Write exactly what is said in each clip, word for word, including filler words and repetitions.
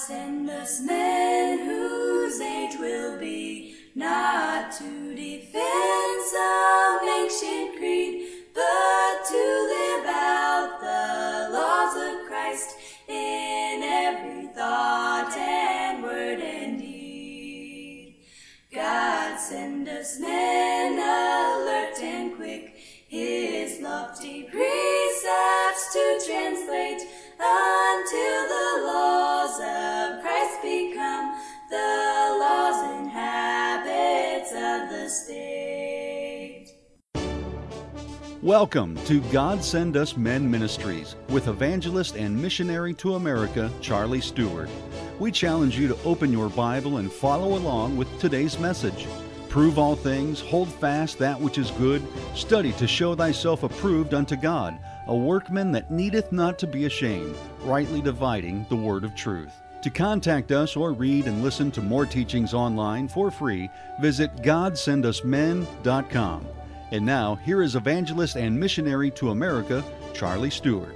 send us men whose age will be not to defend some ancient creed, but to live out the laws of Christ in every thought and word and deed. God send us men alert and quick, his lofty precepts to translate, until the laws of Christ become the laws and habits of the state. Welcome to God Send Us Men Ministries with evangelist and missionary to America, Charlie Stewart. We challenge you to open your Bible and follow along with today's message. Prove all things, hold fast that which is good, study to show thyself approved unto God, a workman that needeth not to be ashamed, rightly dividing the word of truth. To contact us or read and listen to more teachings online for free, visit god send us men dot com. And now, here is evangelist and missionary to America, Charlie Stewart.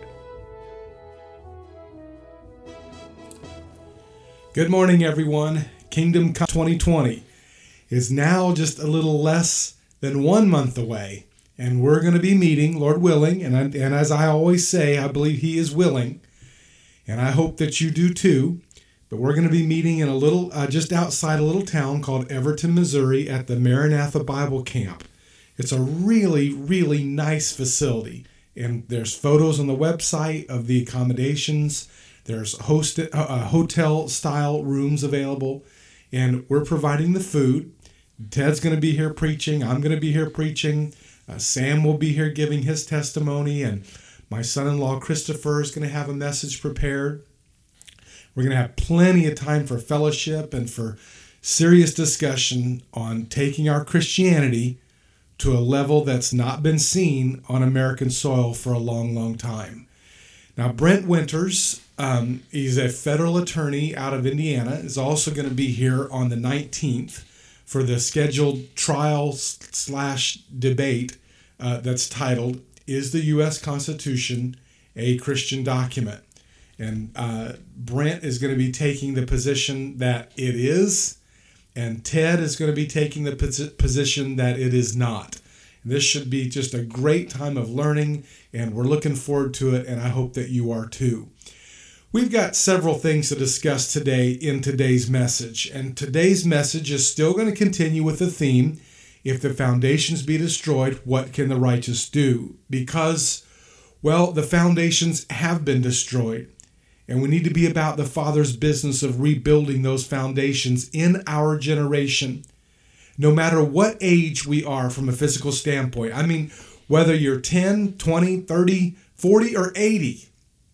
Good morning, everyone. Kingdom Come twenty twenty is now just a little less than one month away, and we're going to be meeting, Lord willing, and, I, and as I always say, I believe He is willing, and I hope that you do too, but we're going to be meeting in a little, uh, just outside a little town called Everton, Missouri at the Maranatha Bible Camp. It's a really, really nice facility, and there's photos on the website of the accommodations. There's host, uh, uh, hotel-style rooms available, and we're providing the food. Ted's going to be here preaching. I'm going to be here preaching. Uh, Sam will be here giving his testimony, and my son-in-law Christopher is going to have a message prepared. We're going to have plenty of time for fellowship and for serious discussion on taking our Christianity to a level that's not been seen on American soil for a long, long time. Now, Brent Winters, um, he's a federal attorney out of Indiana, is also going to be here on the nineteenth for the scheduled trial slash debate uh, that's titled, Is the U S Constitution a Christian Document? And uh, Brent is going to be taking the position that it is, and Ted is going to be taking the pos- position that it is not. This should be just a great time of learning, and we're looking forward to it, and I hope that you are too. We've got several things to discuss today in today's message, and today's message is still going to continue with the theme, if the foundations be destroyed, what can the righteous do? Because, well, the foundations have been destroyed, and we need to be about the Father's business of rebuilding those foundations in our generation. No matter what age we are from a physical standpoint. I mean, whether you're ten, twenty, thirty, forty, or eighty,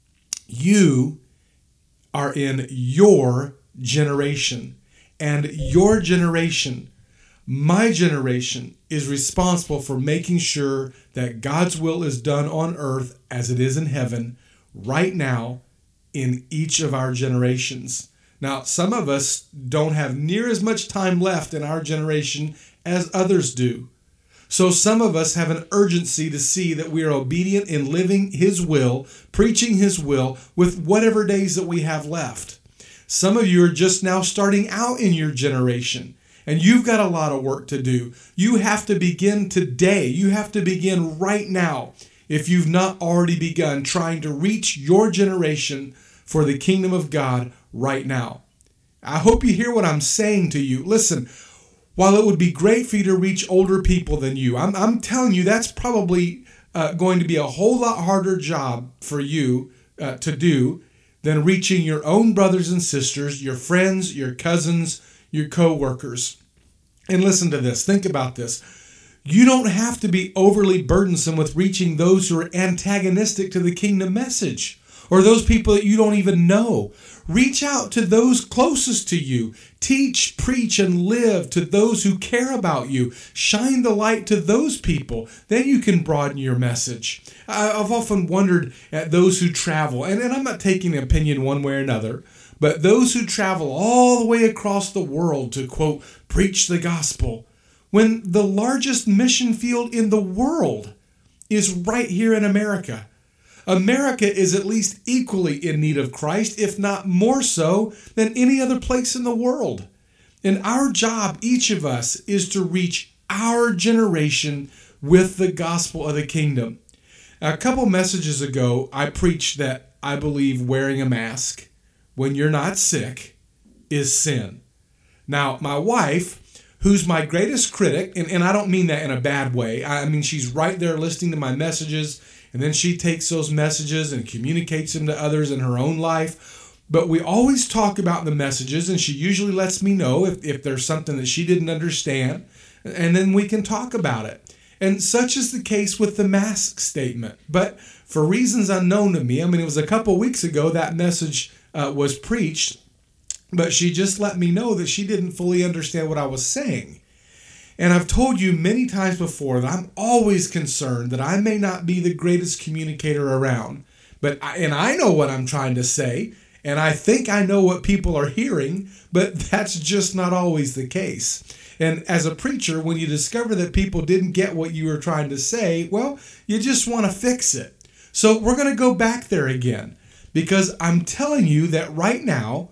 you are in your generation. And your generation, my generation, is responsible for making sure that God's will is done on earth as it is in heaven right now in each of our generations. Now, some of us don't have near as much time left in our generation as others do. So some of us have an urgency to see that we are obedient in living His will, preaching His will with whatever days that we have left. Some of you are just now starting out in your generation, and you've got a lot of work to do. You have to begin today. You have to begin right now if you've not already begun trying to reach your generation for the kingdom of God right now. I hope you hear what I'm saying to you. Listen, while it would be great for you to reach older people than you, I'm, I'm telling you that's probably uh, going to be a whole lot harder job for you uh, to do than reaching your own brothers and sisters, your friends, your cousins, your co-workers. And listen to this. Think about this. You don't have to be overly burdensome with reaching those who are antagonistic to the kingdom message, or those people that you don't even know. Reach out to those closest to you. Teach, preach, and live to those who care about you. Shine the light to those people. Then you can broaden your message. I've often wondered at those who travel, and, and I'm not taking an opinion one way or another, but those who travel all the way across the world to, quote, preach the gospel, when the largest mission field in the world is right here in America. America is at least equally in need of Christ, if not more so than any other place in the world. And our job, each of us, is to reach our generation with the gospel of the kingdom. A couple messages ago, I preached that I believe wearing a mask when you're not sick is sin. Now, my wife, who's my greatest critic, and, and I don't mean that in a bad way. I mean, she's right there listening to my messages, and then she takes those messages and communicates them to others in her own life. But we always talk about the messages, and she usually lets me know if, if there's something that she didn't understand, and then we can talk about it. And such is the case with the mask statement. But for reasons unknown to me, I mean, it was a couple weeks ago that message uh, was preached, but she just let me know that she didn't fully understand what I was saying. And I've told you many times before that I'm always concerned that I may not be the greatest communicator around. But I, and I know what I'm trying to say, and I think I know what people are hearing, but that's just not always the case. And as a preacher, when you discover that people didn't get what you were trying to say, well, you just want to fix it. So we're going to go back there again, because I'm telling you that right now,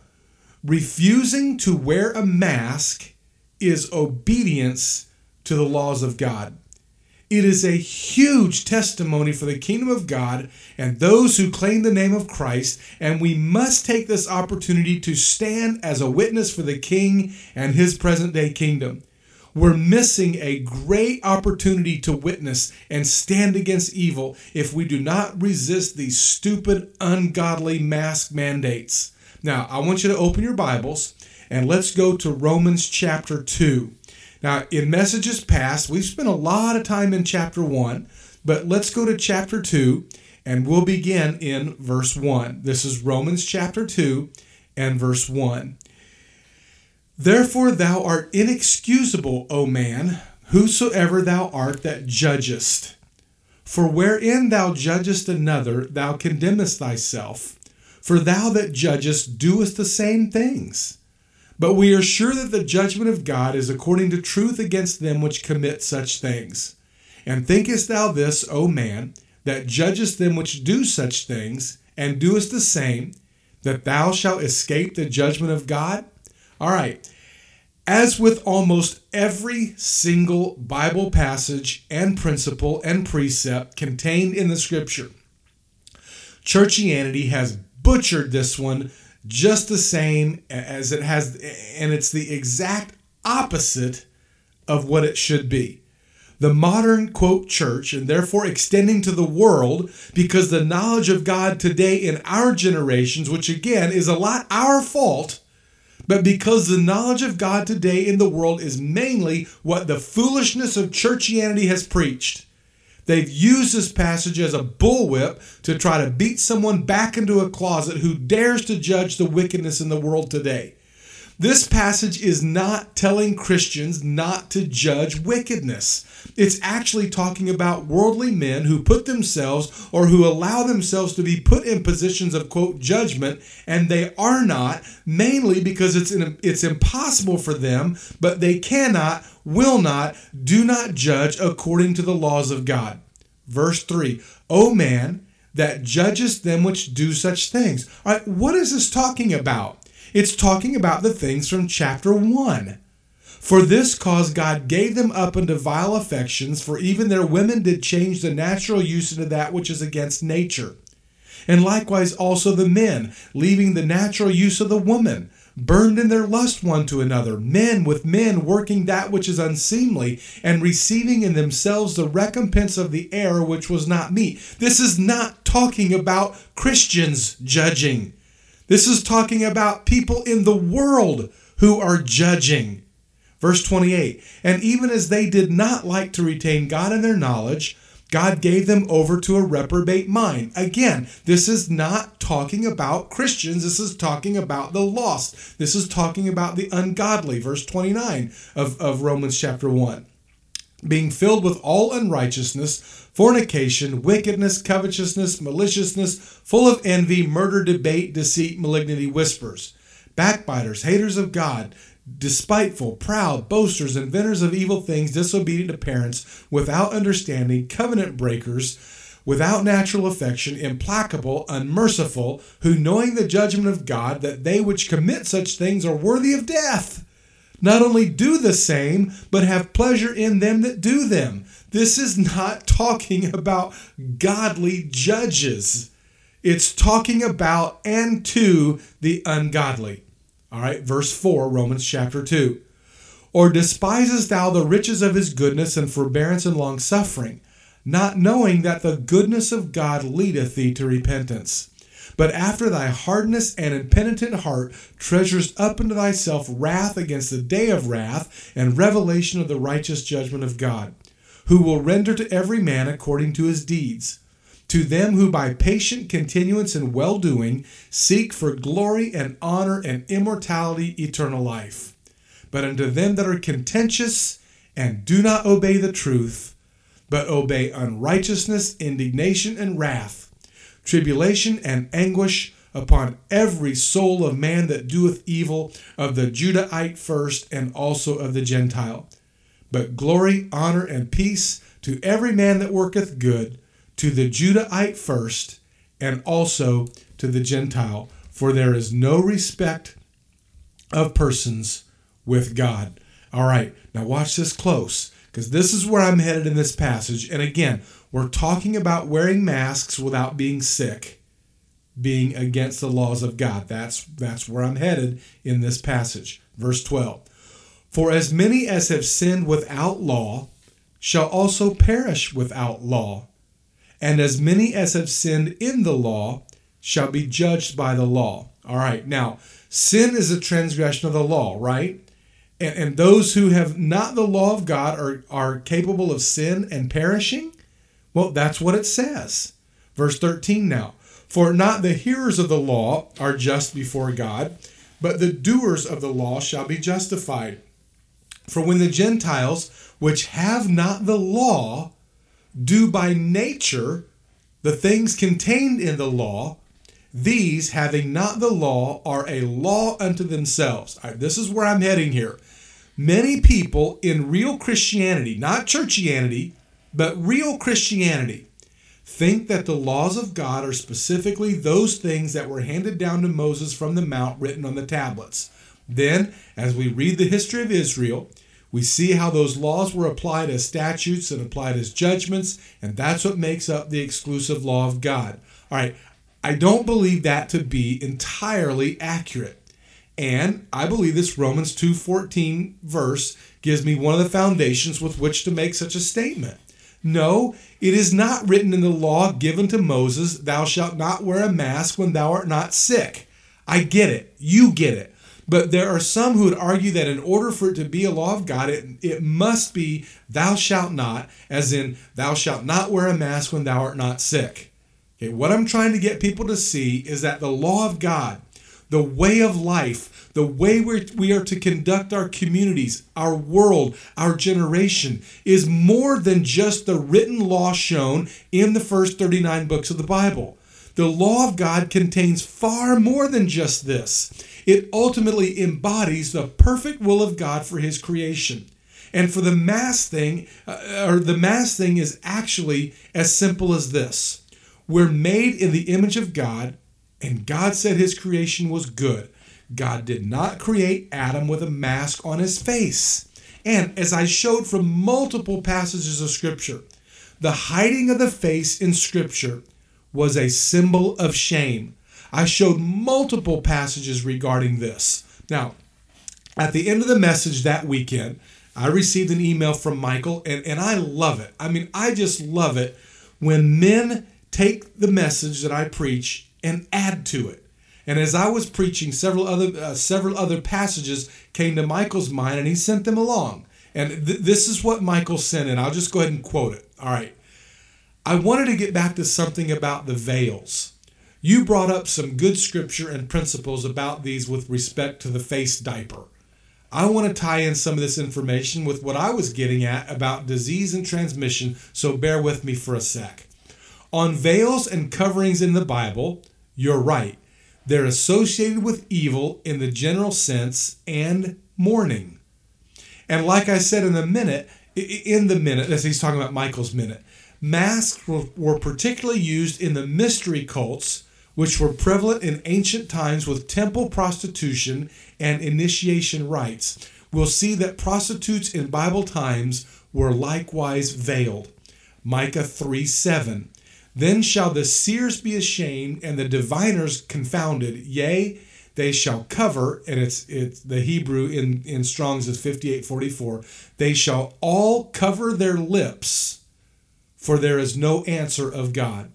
refusing to wear a mask is obedience to the laws of God. It is a huge testimony for the kingdom of God and those who claim the name of Christ, and we must take this opportunity to stand as a witness for the King and his present-day kingdom. We're missing a great opportunity to witness and stand against evil if we do not resist these stupid, ungodly mask mandates. Now, I want you to open your Bibles, and let's go to Romans chapter two. Now, in messages past, we've spent a lot of time in chapter one, but let's go to chapter two, and we'll begin in verse one. This is Romans chapter two and verse one. Therefore thou art inexcusable, O man, whosoever thou art that judgest. For wherein thou judgest another, thou condemnest thyself. For thou that judgest doest the same things. But we are sure that the judgment of God is according to truth against them which commit such things. And thinkest thou this, O man, that judgest them which do such things, and doest the same, that thou shalt escape the judgment of God? All right. As with almost every single Bible passage and principle and precept contained in the Scripture, churchianity has butchered this one just the same as it has, and it's the exact opposite of what it should be. The modern, quote, church, and therefore extending to the world, because the knowledge of God today in our generations, which again is a lot our fault, but because the knowledge of God today in the world is mainly what the foolishness of churchianity has preached. They've used this passage as a bullwhip to try to beat someone back into a closet who dares to judge the wickedness in the world today. This passage is not telling Christians not to judge wickedness. It's actually talking about worldly men who put themselves or who allow themselves to be put in positions of, quote, judgment, and they are not, mainly because it's in, it's impossible for them, but they cannot, will not, do not judge according to the laws of God. Verse three, O man, that judgest them which do such things. All right, what is this talking about? It's talking about the things from chapter one. For this cause God gave them up unto vile affections, for even their women did change the natural use into that which is against nature. And likewise also the men, leaving the natural use of the woman, burned in their lust one to another, men with men working that which is unseemly, and receiving in themselves the recompense of the error which was not meet. This is not talking about Christians judging. This is talking about people in the world who are judging. Verse twenty-eight, and even as they did not like to retain God in their knowledge, God gave them over to a reprobate mind. Again, this is not talking about Christians. This is talking about the lost. This is talking about the ungodly. Verse twenty-nine of, of Romans chapter one. Being filled with all unrighteousness, fornication, wickedness, covetousness, maliciousness, full of envy, murder, debate, deceit, malignity, whispers, backbiters, haters of God, despiteful, proud, boasters, inventors of evil things, disobedient to parents, without understanding, covenant breakers, without natural affection, implacable, unmerciful, who knowing the judgment of God, that they which commit such things are worthy of death, not only do the same, but have pleasure in them that do them. This is not talking about godly judges. It's talking about and to the ungodly. All right, verse four, Romans chapter two. Or despisest thou the riches of his goodness and forbearance and long-suffering, not knowing that the goodness of God leadeth thee to repentance? But after thy hardness and impenitent heart treasures up unto thyself wrath against the day of wrath and revelation of the righteous judgment of God, who will render to every man according to his deeds. To them who by patient continuance in well-doing seek for glory and honor and immortality, eternal life. But unto them that are contentious and do not obey the truth, but obey unrighteousness, indignation, and wrath, tribulation and anguish upon every soul of man that doeth evil, of the Judahite first, and also of the Gentile. But glory, honor, and peace to every man that worketh good, to the Judahite first, and also to the Gentile. For there is no respect of persons with God. All right, now watch this close, because this is where I'm headed in this passage. And again, we're talking about wearing masks without being sick, being against the laws of God. That's, that's where I'm headed in this passage. Verse twelve. For as many as have sinned without law shall also perish without law. And as many as have sinned in the law shall be judged by the law. All right, now, sin is a transgression of the law, right? And, and those who have not the law of God are, are capable of sin and perishing? Well, that's what it says. Verse thirteen now. For not the hearers of the law are just before God, but the doers of the law shall be justified. For when the Gentiles, which have not the law, do by nature the things contained in the law, these, having not the law, are a law unto themselves. All right, this is where I'm heading here. Many people in real Christianity, not churchianity, but real Christianity, think that the laws of God are specifically those things that were handed down to Moses from the mount, written on the tablets. Then, as we read the history of Israel, we see how those laws were applied as statutes and applied as judgments, and that's what makes up the exclusive law of God. All right, I don't believe that to be entirely accurate. And I believe this Romans two fourteen verse gives me one of the foundations with which to make such a statement. No, it is not written in the law given to Moses, thou shalt not wear a mask when thou art not sick. I get it. You get it. But there are some who would argue that in order for it to be a law of God, it, it must be thou shalt not, as in thou shalt not wear a mask when thou art not sick. Okay, what I'm trying to get people to see is that the law of God, the way of life, the way we're, we are to conduct our communities, our world, our generation, is more than just the written law shown in the first thirty-nine books of the Bible. The law of God contains far more than just this. It ultimately embodies the perfect will of God for his creation. And for the mass thing, uh, or the mass thing is actually as simple as this. We're made in the image of God, and God said his creation was good. God did not create Adam with a mask on his face. And as I showed from multiple passages of Scripture, the hiding of the face in Scripture was a symbol of shame. I showed multiple passages regarding this. Now, at the end of the message that weekend, I received an email from Michael, and, and I love it. I mean, I just love it when men take the message that I preach and add to it. And as I was preaching, several other uh, several other passages came to Michael's mind, and he sent them along. And th- this is what Michael sent, and I'll just go ahead and quote it. All right. I wanted to get back to something about the veils. You brought up some good scripture and principles about these with respect to the face diaper. I want to tie in some of this information with what I was getting at about disease and transmission, so bear with me for a sec. On veils and coverings in the Bible, you're right. They're associated with evil in the general sense and mourning. And like I said in the minute, in the minute, as he's talking about Michael's minute, Masks were, were particularly used in the mystery cults, which were prevalent in ancient times with temple prostitution and initiation rites. We'll see that prostitutes in Bible times were likewise veiled. Micah three seven. Then shall the seers be ashamed and the diviners confounded. Yea, they shall cover, and it's it's the Hebrew in, in Strong's is fifty-eight forty-four. They shall all cover their lips, for there is no answer of God.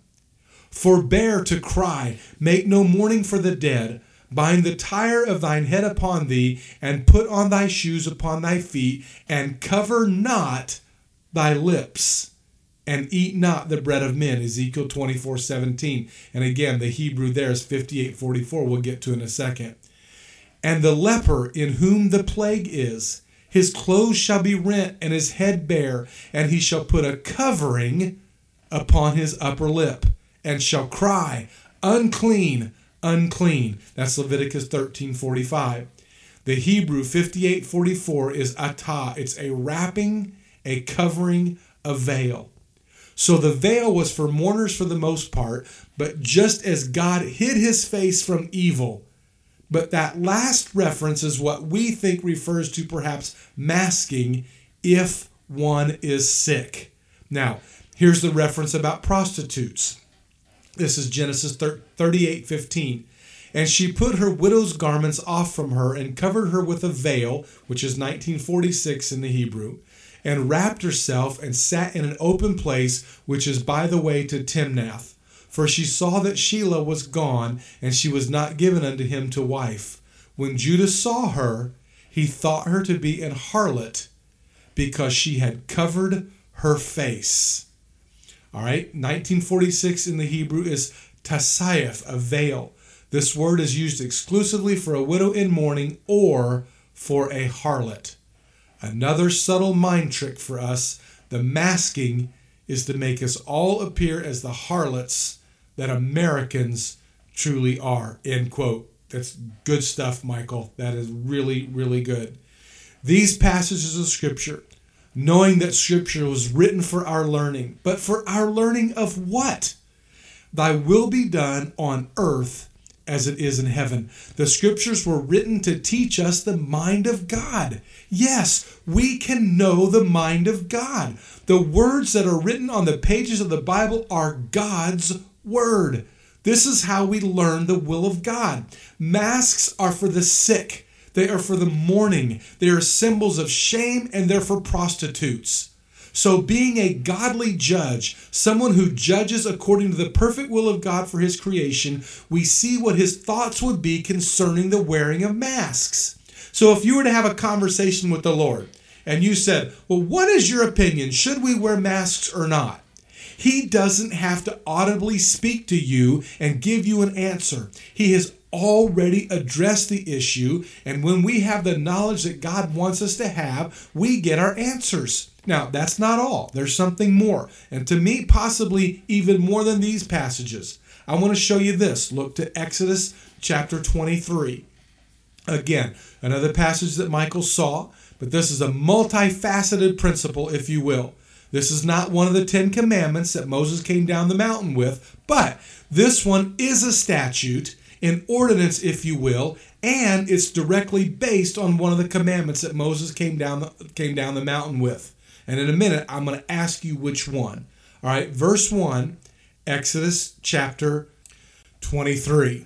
Forbear to cry, make no mourning for the dead. Bind the tire of thine head upon thee, and put on thy shoes upon thy feet, and cover not thy lips, and eat not the bread of men. Ezekiel twenty-four seventeen. And again, the Hebrew there is fifty-eight forty-four. We'll get to in a second. And the leper in whom the plague is, his clothes shall be rent, and his head bare, and he shall put a covering upon his upper lip, and shall cry, unclean, unclean. That's Leviticus thirteen forty-five. The Hebrew fifty-eight forty-four is atah. It's a wrapping, a covering, a veil. So the veil was for mourners for the most part, but just as God hid his face from evil. But that last reference is what we think refers to perhaps masking if one is sick. Now, here's the reference about prostitutes. This is Genesis thirty-eight fifteen. And she put her widow's garments off from her and covered her with a veil, which is nineteen forty-six in the Hebrew, and wrapped herself and sat in an open place, which is by the way to Timnath. For she saw that Shelah was gone, and she was not given unto him to wife. When Judah saw her, he thought her to be an harlot, because she had covered her face. All right, nineteen forty-six in the Hebrew is tasayef, a veil. This word is used exclusively for a widow in mourning or for a harlot. Another subtle mind trick for us, the masking is to make us all appear as the harlots that Americans truly are, end quote. That's good stuff, Michael. That is really, really good. These passages of Scripture, knowing that Scripture was written for our learning, but for our learning of what? Thy will be done on earth as it is in heaven. The Scriptures were written to teach us the mind of God. Yes, we can know the mind of God. The words that are written on the pages of the Bible are God's word. This is how we learn the will of God. Masks are for the sick. They are for the mourning. They are symbols of shame, and they're for prostitutes. So being a godly judge, someone who judges according to the perfect will of God for his creation, we see what his thoughts would be concerning the wearing of masks. So if you were to have a conversation with the Lord and you said, well, what is your opinion? Should we wear masks or not? He doesn't have to audibly speak to you and give you an answer. He has already addressed the issue, and when we have the knowledge that God wants us to have, we get our answers. Now, that's not all. There's something more, and to me, possibly even more than these passages. I want to show you this. Look to Exodus chapter twenty-three. Again, another passage that Michael saw, but this is a multifaceted principle, if you will. This is not one of the Ten Commandments that Moses came down the mountain with, but this one is a statute, an ordinance, if you will, and it's directly based on one of the commandments that Moses came down the, came down the mountain with. And in a minute, I'm going to ask you which one. All right, verse one, Exodus chapter twenty-three.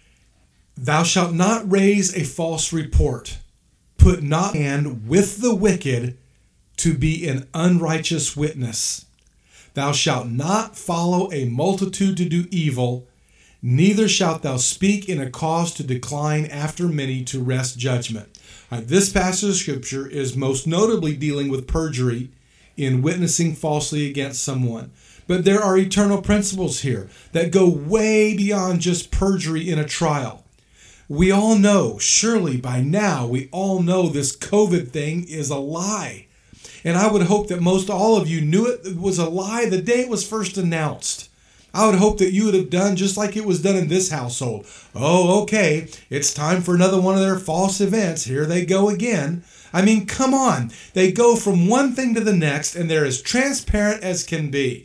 Thou shalt not raise a false report. Put not hand with the wicked to be an unrighteous witness. Thou shalt not follow a multitude to do evil, neither shalt thou speak in a cause to decline after many to wrest judgment. Right, this passage of Scripture is most notably dealing with perjury in witnessing falsely against someone. But there are eternal principles here that go way beyond just perjury in a trial. We all know, surely by now, we all know this COVID thing is a lie. And I would hope that most all of you knew it was a lie the day it was first announced. I would hope that you would have done just like it was done in this household. Oh, okay, it's time for another one of their false events. Here they go again. I mean, come on. They go from one thing to the next, and they're as transparent as can be.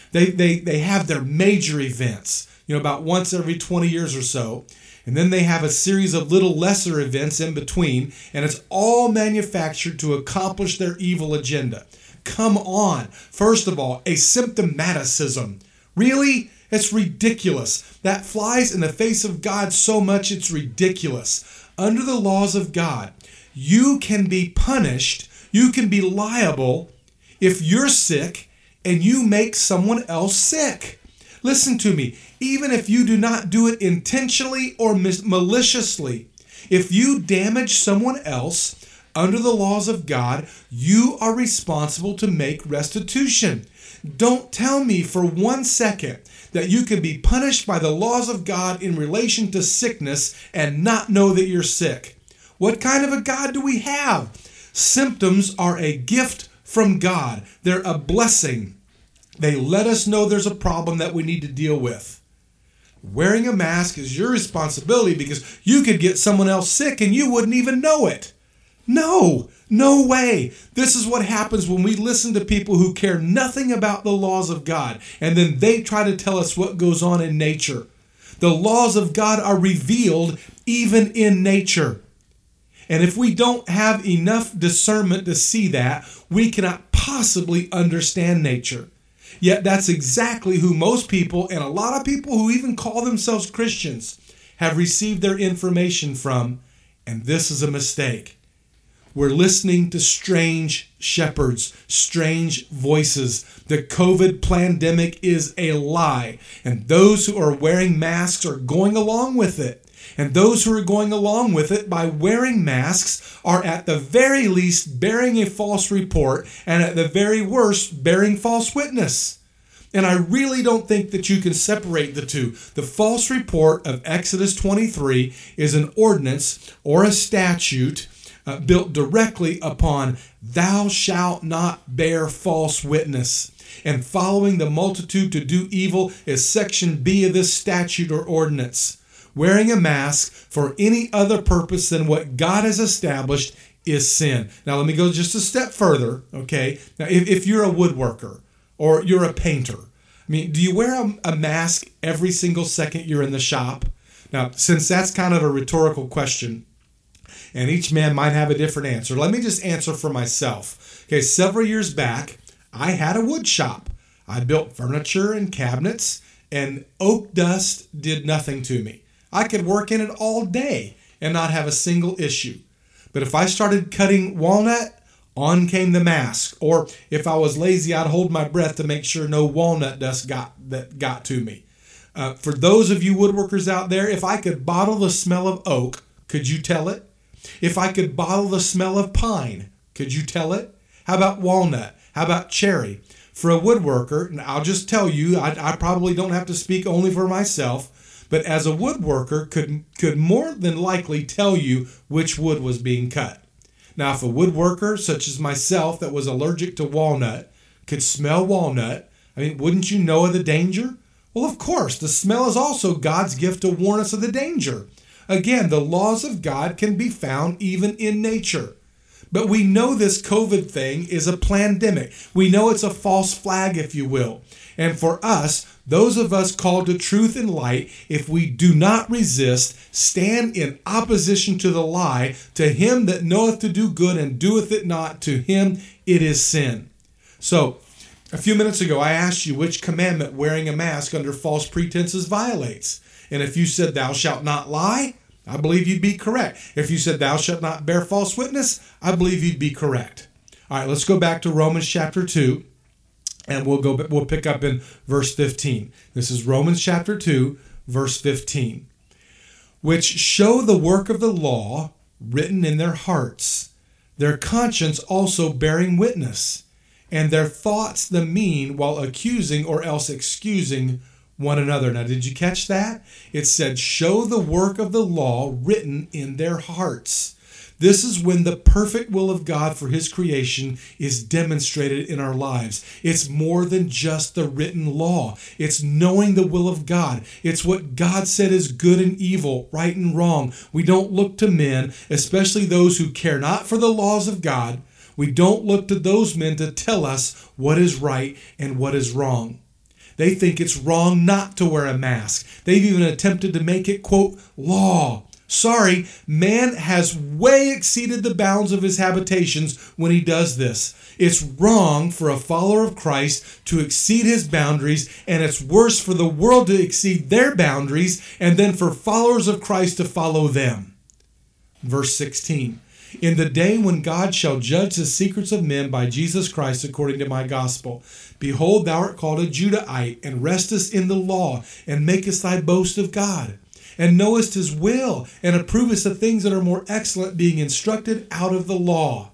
They, they, they have their major events, you know, about once every twenty years or so. And then they have a series of little lesser events in between, and it's all manufactured to accomplish their evil agenda. Come on. First of all, a symptomaticism. Really? It's ridiculous. That flies in the face of God so much it's ridiculous. Under the laws of God, you can be punished, you can be liable if you're sick and you make someone else sick. Listen to me. Even if you do not do it intentionally or maliciously, if you damage someone else, under the laws of God, you are responsible to make restitution. Don't tell me for one second that you can be punished by the laws of God in relation to sickness and not know that you're sick. What kind of a God do we have? Symptoms are a gift from God. They're a blessing. They let us know there's a problem that we need to deal with. Wearing a mask is your responsibility because you could get someone else sick and you wouldn't even know it. No, no way. This is what happens when we listen to people who care nothing about the laws of God, and then they try to tell us what goes on in nature. The laws of God are revealed even in nature. And if we don't have enough discernment to see that, we cannot possibly understand nature. Yet that's exactly who most people, and a lot of people who even call themselves Christians, have received their information from, and this is a mistake. We're listening to strange shepherds, strange voices. The COVID pandemic is a lie, and those who are wearing masks are going along with it. And those who are going along with it by wearing masks are at the very least bearing a false report and at the very worst bearing false witness. And I really don't think that you can separate the two. The false report of Exodus twenty-three is an ordinance or a statute uh, built directly upon thou shalt not bear false witness. And following the multitude to do evil is section B of this statute or ordinance. Wearing a mask for any other purpose than what God has established is sin. Now, let me go just a step further, okay? Now, if, if you're a woodworker or you're a painter, I mean, do you wear a, a mask every single second you're in the shop? Now, since that's kind of a rhetorical question, and each man might have a different answer, let me just answer for myself. Okay, several years back, I had a wood shop. I built furniture and cabinets, and oak dust did nothing to me. I could work in it all day and not have a single issue. But if I started cutting walnut, on came the mask. Or if I was lazy, I'd hold my breath to make sure no walnut dust got that got to me. Uh, for those of you woodworkers out there, if I could bottle the smell of oak, could you tell it? If I could bottle the smell of pine, could you tell it? How about walnut? How about cherry? For a woodworker, and I'll just tell you, I, I probably don't have to speak only for myself, but as a woodworker could could more than likely tell you which wood was being cut. Now, if a woodworker such as myself that was allergic to walnut could smell walnut, I mean, wouldn't you know of the danger? Well, of course, the smell is also God's gift to warn us of the danger. Again, the laws of God can be found even in nature. But we know this COVID thing is a pandemic. We know it's a false flag, if you will. And for us, those of us called to truth and light, if we do not resist, stand in opposition to the lie, to him that knoweth to do good and doeth it not, to him it is sin. So, a few minutes ago, I asked you which commandment wearing a mask under false pretenses violates. And if you said, thou shalt not lie, I believe you'd be correct. If you said, thou shalt not bear false witness, I believe you'd be correct. All right, let's go back to Romans chapter two, and we'll go. We'll pick up in verse fifteen. This is Romans chapter two, verse fifteen. Which show the work of the law written in their hearts, their conscience also bearing witness, and their thoughts the mean, while accusing or else excusing one another. Now, did you catch that? It said, show the work of the law written in their hearts. This is when the perfect will of God for his creation is demonstrated in our lives. It's more than just the written law. It's knowing the will of God. It's what God said is good and evil, right and wrong. We don't look to men, especially those who care not for the laws of God. We don't look to those men to tell us what is right and what is wrong. They think it's wrong not to wear a mask. They've even attempted to make it, quote, law. Sorry, man has way exceeded the bounds of his habitations when he does this. It's wrong for a follower of Christ to exceed his boundaries, and it's worse for the world to exceed their boundaries and then for followers of Christ to follow them. Verse sixteen, in the day when God shall judge the secrets of men by Jesus Christ according to my gospel, behold, thou art called a Judahite, and restest in the law, and makest thy boast of God, and knowest his will, and approvest the things that are more excellent, being instructed out of the law,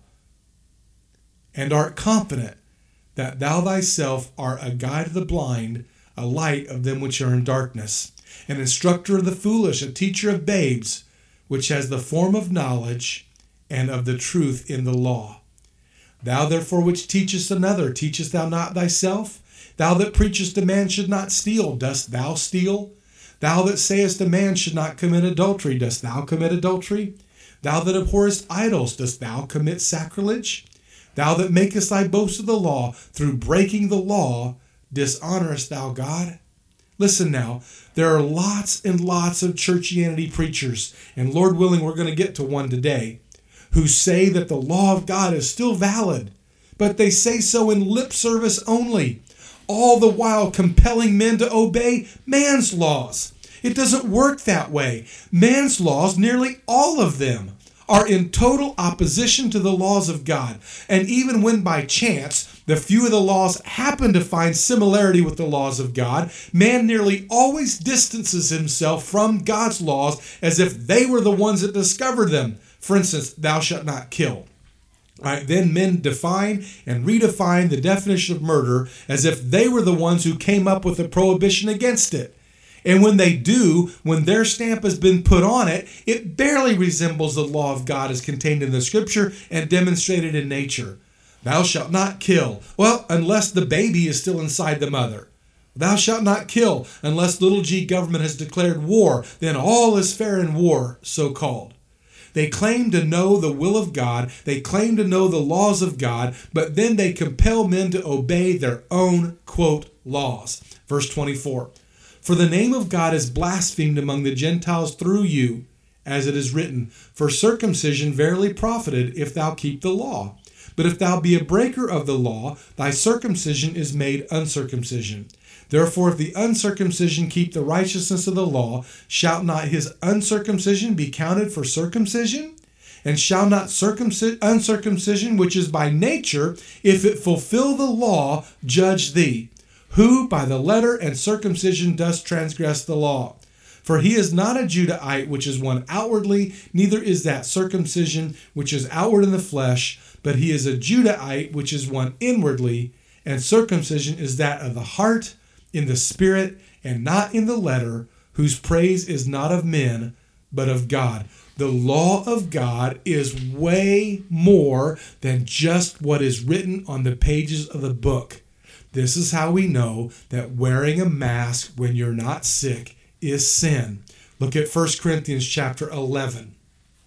and art confident that thou thyself art a guide of the blind, a light of them which are in darkness, an instructor of the foolish, a teacher of babes, which has the form of knowledge and of the truth in the law. Thou therefore which teachest another, teachest thou not thyself? Thou that preachest a man should not steal, dost thou steal? Thou that sayest a man should not commit adultery, dost thou commit adultery? Thou that abhorrest idols, dost thou commit sacrilege? Thou that makest thy boast of the law, through breaking the law, dishonorest thou God? Listen now, there are lots and lots of churchianity preachers, and Lord willing, we're going to get to one today, who say that the law of God is still valid, but they say so in lip service only, all the while compelling men to obey man's laws. It doesn't work that way. Man's laws, nearly all of them, are in total opposition to the laws of God. And even when by chance the few of the laws happen to find similarity with the laws of God, man nearly always distances himself from God's laws as if they were the ones that discovered them. For instance, thou shalt not kill. Right, then men define and redefine the definition of murder as if they were the ones who came up with the prohibition against it. And when they do, when their stamp has been put on it, it barely resembles the law of God as contained in the scripture and demonstrated in nature. Thou shalt not kill. Well, unless the baby is still inside the mother. Thou shalt not kill unless little g government has declared war. Then all is fair in war, so called. They claim to know the will of God. They claim to know the laws of God, but then they compel men to obey their own, quote, laws. Verse twenty-four, for the name of God is blasphemed among the Gentiles through you, as it is written, for circumcision verily profited if thou keep the law. But if thou be a breaker of the law, thy circumcision is made uncircumcision. Therefore, if the uncircumcision keep the righteousness of the law, shall not his uncircumcision be counted for circumcision? And shall not circumcis- uncircumcision, which is by nature, if it fulfill the law, judge thee, who by the letter and circumcision does transgress the law? For he is not a Judahite, which is one outwardly, neither is that circumcision, which is outward in the flesh, but he is a Judahite, which is one inwardly, and circumcision is that of the heart, in the spirit, and not in the letter, whose praise is not of men, but of God. The law of God is way more than just what is written on the pages of the book. This is how we know that wearing a mask when you're not sick is sin. Look at First Corinthians chapter eleven.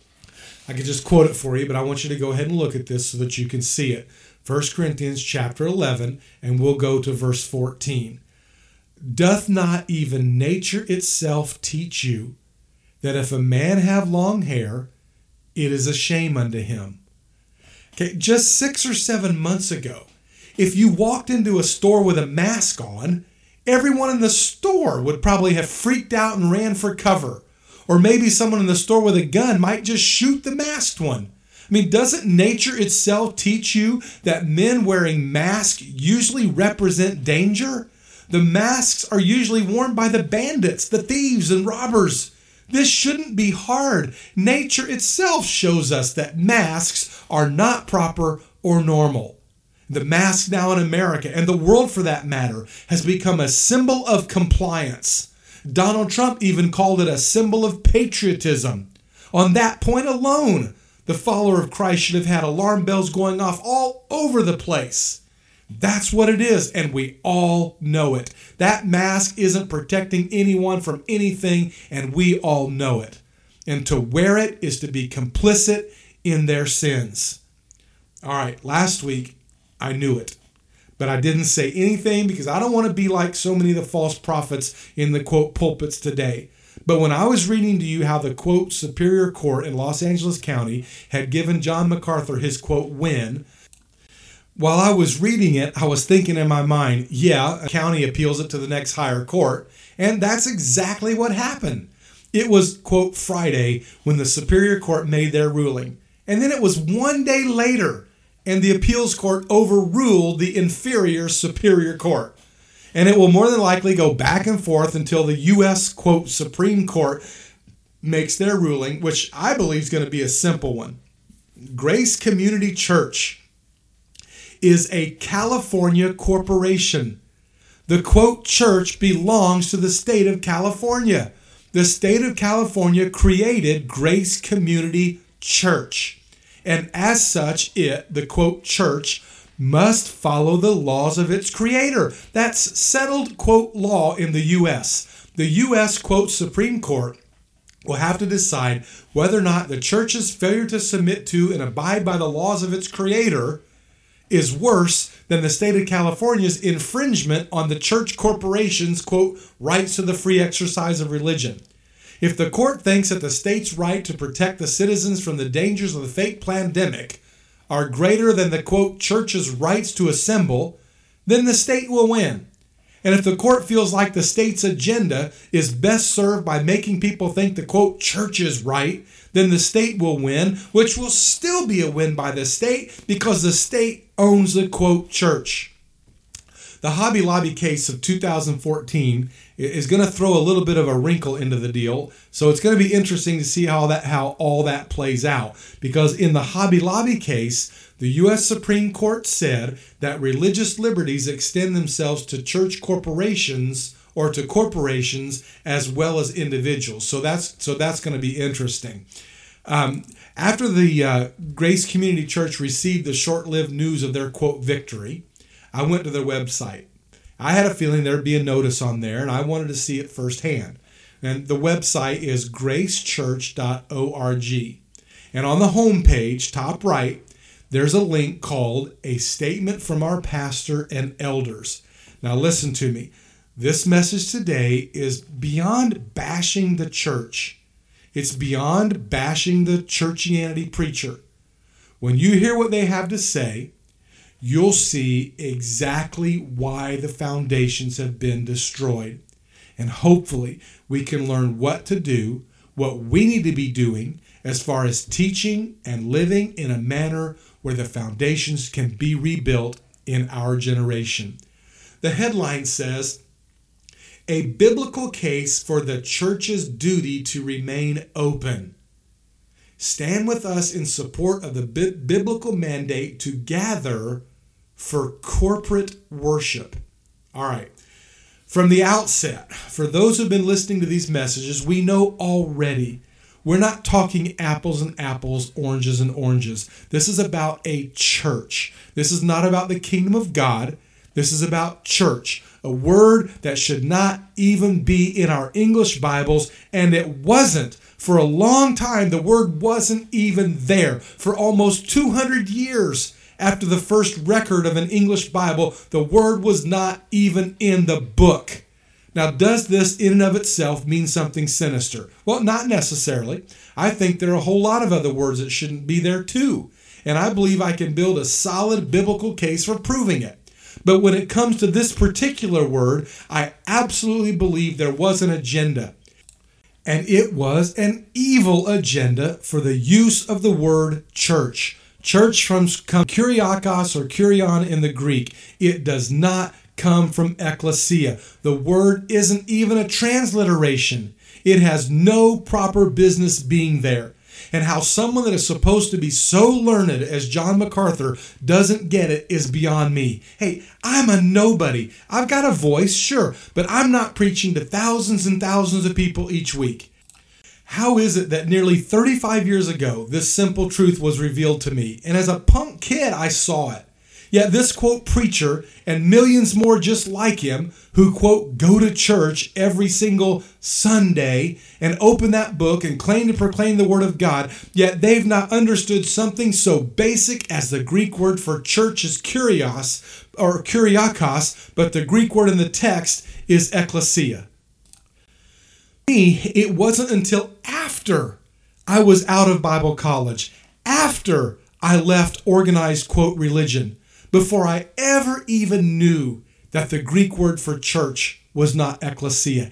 I could just quote it for you, but I want you to go ahead and look at this so that you can see it. First Corinthians chapter eleven, and we'll go to verse fourteen. Doth not even nature itself teach you that if a man have long hair, it is a shame unto him? Okay, just six or seven months ago, if you walked into a store with a mask on, everyone in the store would probably have freaked out and ran for cover. Or maybe someone in the store with a gun might just shoot the masked one. I mean, doesn't nature itself teach you that men wearing masks usually represent danger? The masks are usually worn by the bandits, the thieves, and robbers. This shouldn't be hard. Nature itself shows us that masks are not proper or normal. The mask now in America, and the world for that matter, has become a symbol of compliance. Donald Trump even called it a symbol of patriotism. On that point alone, the follower of Christ should have had alarm bells going off all over the place. That's what it is, and we all know it. That mask isn't protecting anyone from anything, and we all know it. And to wear it is to be complicit in their sins. All right, last week, I knew it. but I didn't say anything because I don't want to be like so many of the false prophets in the, quote, pulpits today. But when I was reading to you how the, quote, Superior Court in Los Angeles County had given John MacArthur his, quote, win, while I was reading it, I was thinking in my mind, yeah, a county appeals it to the next higher court. And that's exactly what happened. It was, quote, Friday when the Superior Court made their ruling. And then it was one day later, and the appeals court overruled the inferior Superior Court. And it will more than likely go back and forth until the U S, quote, Supreme Court makes their ruling, which I believe is going to be a simple one. Grace Community Church is a California corporation. The, quote, church belongs to the state of California. The state of California created Grace Community Church. And as such, it, the, quote, church, must follow the laws of its creator. That's settled, quote, law in the U S. The U S, quote, Supreme Court will have to decide whether or not the church's failure to submit to and abide by the laws of its creator is worse than the state of California's infringement on the church corporation's, quote, rights to the free exercise of religion. If the court thinks that the state's right to protect the citizens from the dangers of the fake pandemic are greater than the, quote, church's rights to assemble, then the state will win. And if the court feels like the state's agenda is best served by making people think the, quote, church is right, then the state will win, which will still be a win by the state because the state owns the, quote, church. The Hobby Lobby case of two thousand fourteen is going to throw a little bit of a wrinkle into the deal. So it's going to be interesting to see how that how all that plays out. Because in the Hobby Lobby case, the U S Supreme Court said that religious liberties extend themselves to church corporations or to corporations as well as individuals. So that's so that's going to be interesting. Um, after the uh, Grace Community Church received the short-lived news of their, quote, victory, I went to their website. I had a feeling there'd be a notice on there, and I wanted to see it firsthand. And the website is grace church dot org. And on the home page, top right, there's a link called A Statement from Our Pastor and Elders. Now listen to me. This message today is beyond bashing the church. It's beyond bashing the churchianity preacher. When you hear what they have to say, you'll see exactly why the foundations have been destroyed. And hopefully we can learn what to do, what we need to be doing as far as teaching and living in a manner where the foundations can be rebuilt in our generation. The headline says, A Biblical Case for the Church's Duty to Remain Open. Stand with us in support of the bi- biblical mandate to gather for corporate worship. All right. From the outset, for those who've been listening to these messages, we know already we're not talking apples and apples, oranges and oranges. This is about a church. This is not about the kingdom of God. This is about church, a word that should not even be in our English Bibles, and it wasn't. For a long time, the word wasn't even there. For almost two hundred years after the first record of an English Bible, the word was not even in the book. Now, does this in and of itself mean something sinister? Well, not necessarily. I think there are a whole lot of other words that shouldn't be there too. And I believe I can build a solid biblical case for proving it. But when it comes to this particular word, I absolutely believe there was an agenda. And it was an evil agenda for the use of the word church. Church from kuriakos or kurion in the Greek. It does not come from ecclesia. The word isn't even a transliteration. It has no proper business being there. And how someone that is supposed to be so learned as John MacArthur doesn't get it is beyond me. Hey, I'm a nobody. I've got a voice, sure, but I'm not preaching to thousands and thousands of people each week. How is it that nearly thirty-five years ago, this simple truth was revealed to me? And as a punk kid, I saw it. Yet this, quote, preacher and millions more just like him who, quote, go to church every single Sunday and open that book and claim to proclaim the word of God, yet they've not understood something so basic as the Greek word for church is kurios or kuriakos, but the Greek word in the text is ekklesia. For me, it wasn't until after I was out of Bible college, after I left organized, quote, religion, before I ever even knew that the Greek word for church was not ekklesia.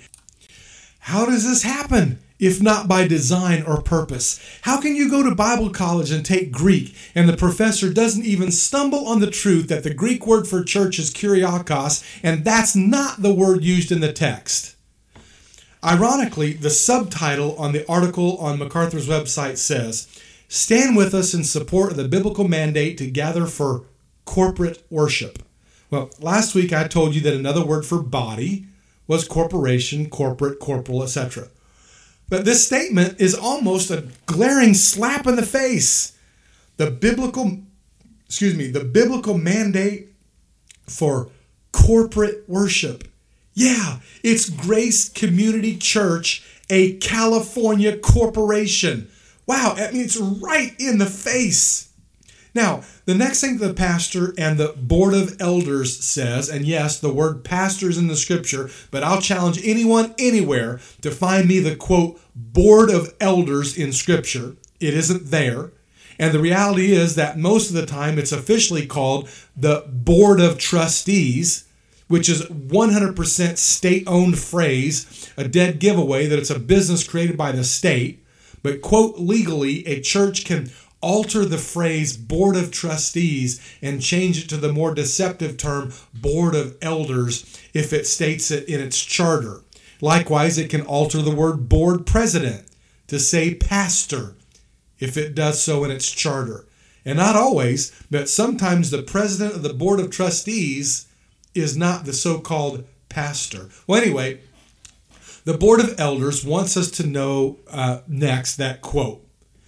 How does this happen if not by design or purpose? How can you go to Bible college and take Greek and the professor doesn't even stumble on the truth that the Greek word for church is kuriakos and that's not the word used in the text? Ironically, the subtitle on the article on MacArthur's website says, "Stand with us in support of the biblical mandate to gather for corporate worship." Well, last week I told you that another word for body was corporation, corporate, corporal, et cetera. But this statement is almost a glaring slap in the face. The biblical, excuse me, the biblical mandate for corporate worship. Yeah, it's Grace Community Church, a California corporation. Wow, I mean, it's right in the face. Now, the next thing the pastor and the board of elders says, and yes, the word pastor is in the scripture, but I'll challenge anyone anywhere to find me the, quote, board of elders in scripture. It isn't there. And the reality is that most of the time it's officially called the board of trustees, which is one hundred percent state-owned phrase, a dead giveaway that it's a business created by the state. But, quote, legally, a church can alter the phrase board of trustees and change it to the more deceptive term board of elders if it states it in its charter. Likewise, it can alter the word board president to say pastor if it does so in its charter. And not always, but sometimes the president of the board of trustees is not the so-called pastor. Well, anyway, the board of elders wants us to know uh, next that, quote,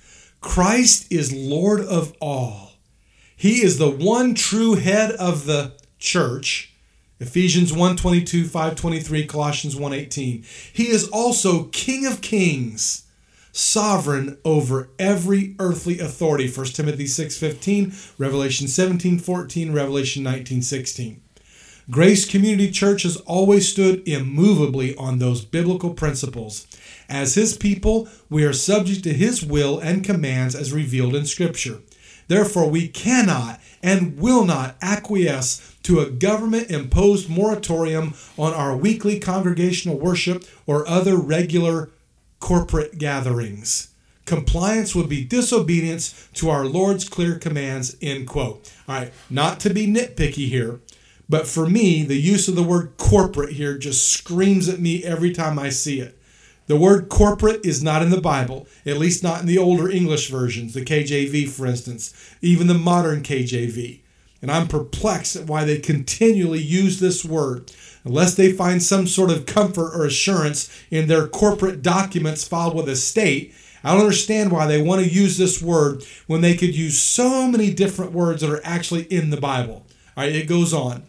Christ is Lord of all. He is the one true head of the church. Ephesians one twenty-two, five twenty-three, Colossians one eighteen. He is also King of kings, sovereign over every earthly authority. First Timothy six fifteen, Revelation seventeen fourteen, Revelation nineteen sixteen. Grace Community Church has always stood immovably on those biblical principles. As His people, we are subject to His will and commands as revealed in Scripture. Therefore, we cannot and will not acquiesce to a government-imposed moratorium on our weekly congregational worship or other regular corporate gatherings. Compliance would be disobedience to our Lord's clear commands, end quote. All right, not to be nitpicky here, but for me, the use of the word corporate here just screams at me every time I see it. The word corporate is not in the Bible, at least not in the older English versions, the K J V, for instance, even the modern K J V. And I'm perplexed at why they continually use this word. Unless they find some sort of comfort or assurance in their corporate documents filed with the state, I don't understand why they want to use this word when they could use so many different words that are actually in the Bible. All right, it goes on.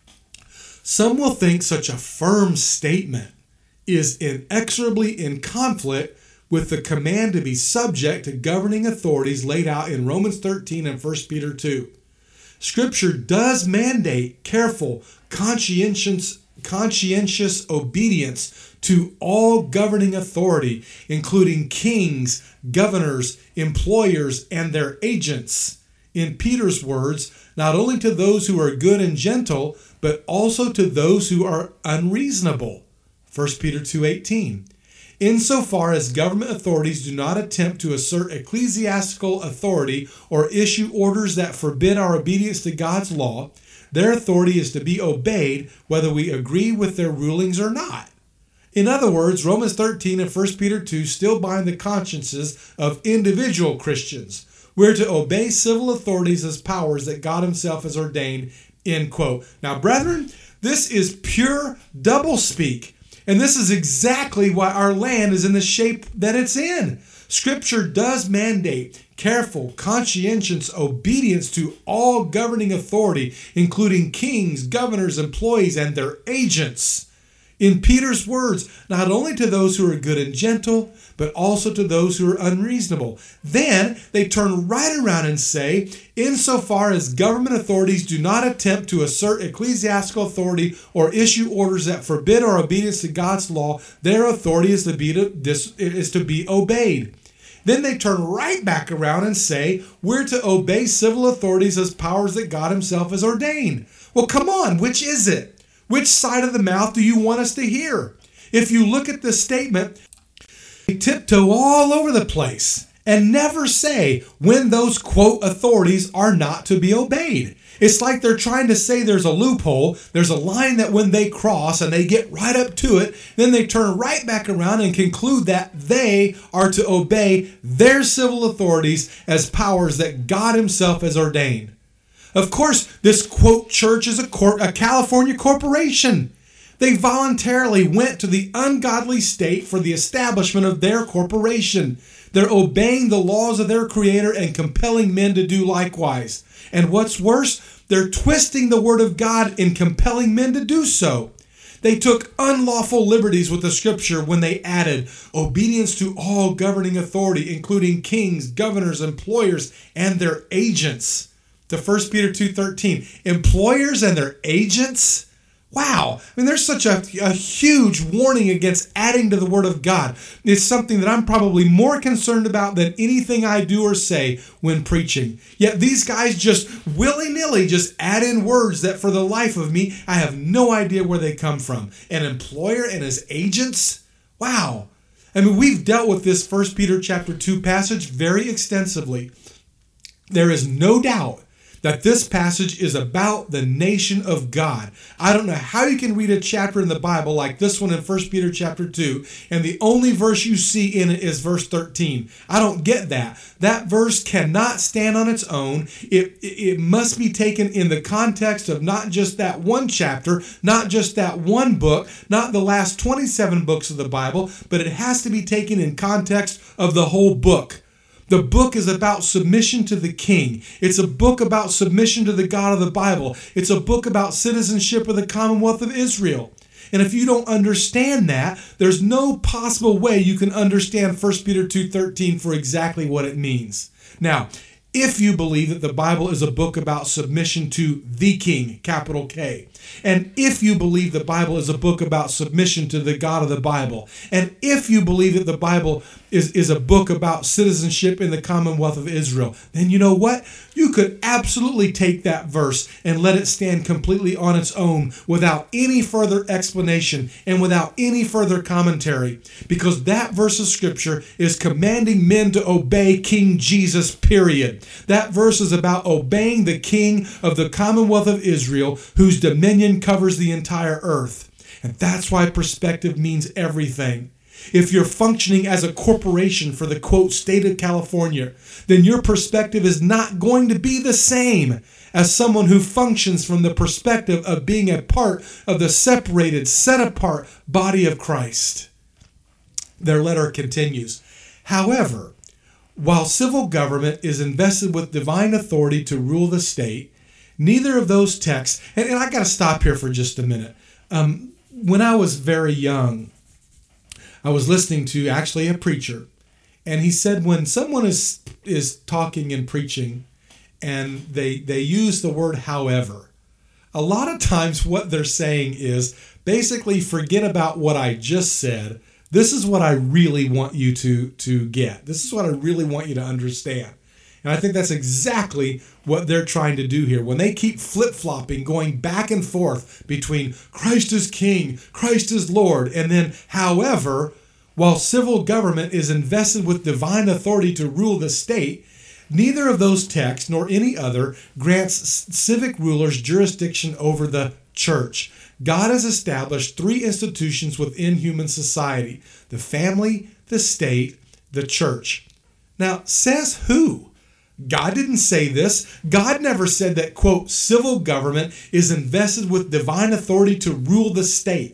Some will think such a firm statement is inexorably in conflict with the command to be subject to governing authorities laid out in Romans thirteen and First Peter two. Scripture does mandate careful, conscientious, conscientious obedience to all governing authority, including kings, governors, employers, and their agents. In Peter's words, not only to those who are good and gentle, but also to those who are unreasonable. First Peter two eighteen. Insofar as government authorities do not attempt to assert ecclesiastical authority or issue orders that forbid our obedience to God's law, their authority is to be obeyed whether we agree with their rulings or not. In other words, Romans thirteen and First Peter two still bind the consciences of individual Christians. We're to obey civil authorities as powers that God Himself has ordained, end quote. Now, brethren, this is pure doublespeak. And this is exactly why our land is in the shape that it's in. Scripture does mandate careful, conscientious obedience to all governing authority, including kings, governors, employees, and their agents. In Peter's words, not only to those who are good and gentle, but also to those who are unreasonable. Then they turn right around and say, insofar as government authorities do not attempt to assert ecclesiastical authority or issue orders that forbid our obedience to God's law, their authority is to be, to, is to be obeyed. Then they turn right back around and say, we're to obey civil authorities as powers that God himself has ordained. Well, come on, which is it? Which side of the mouth do you want us to hear? If you look at this statement, they tiptoe all over the place and never say when those, quote, authorities are not to be obeyed. It's like they're trying to say there's a loophole, there's a line that when they cross and they get right up to it, then they turn right back around and conclude that they are to obey their civil authorities as powers that God himself has ordained. Of course, this, quote, church is a, cor- a California corporation. They voluntarily went to the ungodly state for the establishment of their corporation. They're obeying the laws of their creator and compelling men to do likewise. And what's worse, they're twisting the word of God in compelling men to do so. They took unlawful liberties with the scripture when they added obedience to all governing authority, including kings, governors, employers, and their agents. To First Peter two thirteen, employers and their agents? Wow. I mean, there's such a, a huge warning against adding to the Word of God. It's something that I'm probably more concerned about than anything I do or say when preaching. Yet these guys just willy-nilly just add in words that for the life of me, I have no idea where they come from. An employer and his agents? Wow. I mean, we've dealt with this First Peter chapter two passage very extensively. There is no doubt that this passage is about the nation of God. I don't know how you can read a chapter in the Bible like this one in First Peter chapter two, and the only verse you see in it is verse thirteen. I don't get that. That verse cannot stand on its own. It, it must be taken in the context of not just that one chapter, not just that one book, not the last twenty-seven books of the Bible, but it has to be taken in context of the whole book. The book is about submission to the king. It's a book about submission to the God of the Bible. It's a book about citizenship of the Commonwealth of Israel. And if you don't understand that, there's no possible way you can understand First Peter two thirteen for exactly what it means. Now, if you believe that the Bible is a book about submission to the king, capital K, and if you believe the Bible is a book about submission to the God of the Bible, and if you believe that the Bible is, is a book about citizenship in the Commonwealth of Israel, then you know what? You could absolutely take that verse and let it stand completely on its own without any further explanation and without any further commentary, because that verse of Scripture is commanding men to obey King Jesus, period. That verse is about obeying the King of the Commonwealth of Israel, whose dominion covers the entire earth. And that's why perspective means everything. If you're functioning as a corporation for the, quote, state of California, then your perspective is not going to be the same as someone who functions from the perspective of being a part of the separated, set apart body of Christ. Their letter continues. However, while civil government is invested with divine authority to rule the state, neither of those texts, and, and I got to stop here for just a minute. Um, when I was very young, I was listening to actually a preacher, and he said when someone is is talking and preaching, and they they use the word however, a lot of times what they're saying is basically forget about what I just said. This is what I really want you to, to get. This is what I really want you to understand. And I think that's exactly what they're trying to do here. When they keep flip-flopping, going back and forth between Christ is King, Christ is Lord, and then however, while civil government is invested with divine authority to rule the state, neither of those texts nor any other grants civic rulers jurisdiction over the church. God has established three institutions within human society: the family, the state, the church. Now, says who? God didn't say this. God never said that, quote, civil government is invested with divine authority to rule the state.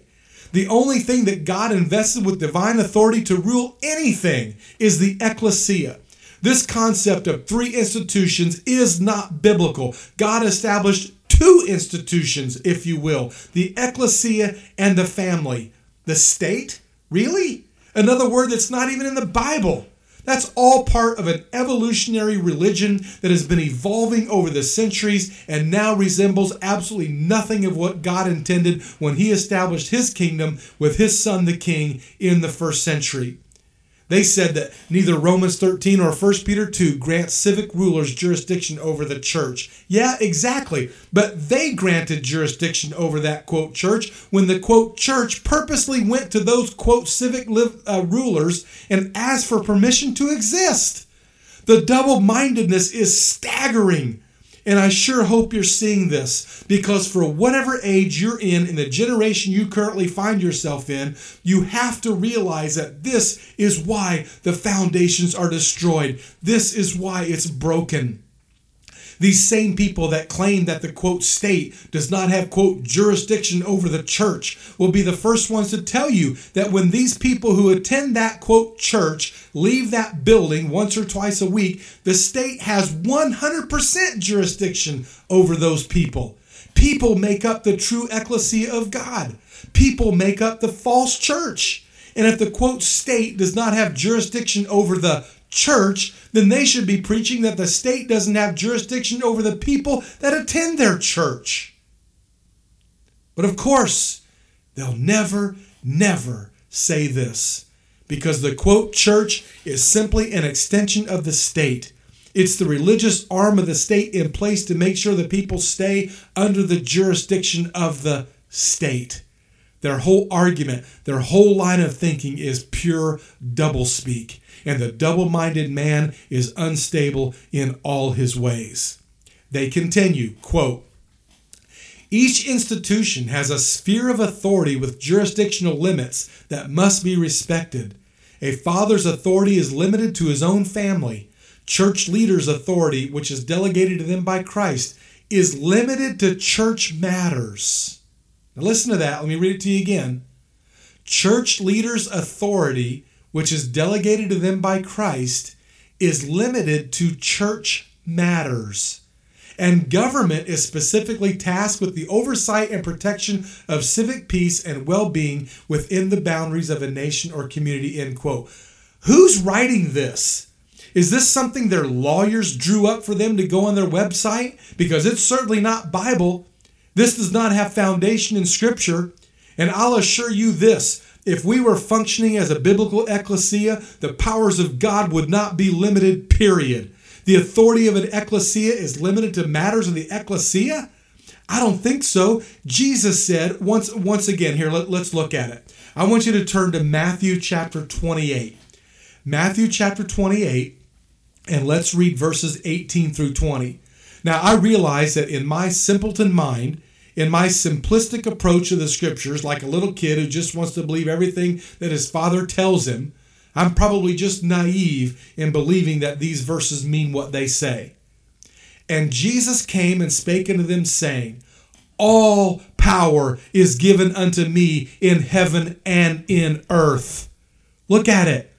The only thing that God invested with divine authority to rule anything is the ecclesia. This concept of three institutions is not biblical. God established two institutions, if you will, the ecclesia and the family. The state? Really? Another word that's not even in the Bible. That's all part of an evolutionary religion that has been evolving over the centuries and now resembles absolutely nothing of what God intended when he established his kingdom with his son, the king, in the first century. They said that neither Romans thirteen or First Peter two grants civic rulers jurisdiction over the church. Yeah, exactly. But they granted jurisdiction over that, quote, church when the, quote, church purposely went to those, quote, civic live, uh, rulers and asked for permission to exist. The double-mindedness is staggering. And I sure hope you're seeing this, because for whatever age you're in, in the generation you currently find yourself in, you have to realize that this is why the foundations are destroyed. This is why it's broken. These same people that claim that the, quote, state does not have, quote, jurisdiction over the church will be the first ones to tell you that when these people who attend that, quote, church leave that building once or twice a week, the state has one hundred percent jurisdiction over those people. People make up the true ecclesia of God. People make up the false church. And if the, quote, state does not have jurisdiction over the church, then they should be preaching that the state doesn't have jurisdiction over the people that attend their church. But of course, they'll never, never say this, because the, quote, church is simply an extension of the state. It's the religious arm of the state in place to make sure that people stay under the jurisdiction of the state. Their whole argument, their whole line of thinking is pure doublespeak. And the double-minded man is unstable in all his ways. They continue, quote, each institution has a sphere of authority with jurisdictional limits that must be respected. A father's authority is limited to his own family. Church leaders' authority, which is delegated to them by Christ, is limited to church matters. Now listen to that. Let me read it to you again. Church leaders' authority, which is delegated to them by Christ, is limited to church matters. And government is specifically tasked with the oversight and protection of civic peace and well-being within the boundaries of a nation or community, end quote. Who's writing this? Is this something their lawyers drew up for them to go on their website? Because it's certainly not Bible. This does not have foundation in Scripture. And I'll assure you this, if we were functioning as a biblical ecclesia, the powers of God would not be limited, period. The authority of an ecclesia is limited to matters of the ecclesia? I don't think so. Jesus said, once once again, here, let, let's look at it. I want you to turn to Matthew chapter twenty-eight. Matthew chapter twenty-eight, and let's read verses eighteen through twenty. Now, I realize that in my simpleton mind, in my simplistic approach to the scriptures, like a little kid who just wants to believe everything that his father tells him, I'm probably just naive in believing that these verses mean what they say. And Jesus came and spake unto them, saying, all power is given unto me in heaven and in earth. Look at it.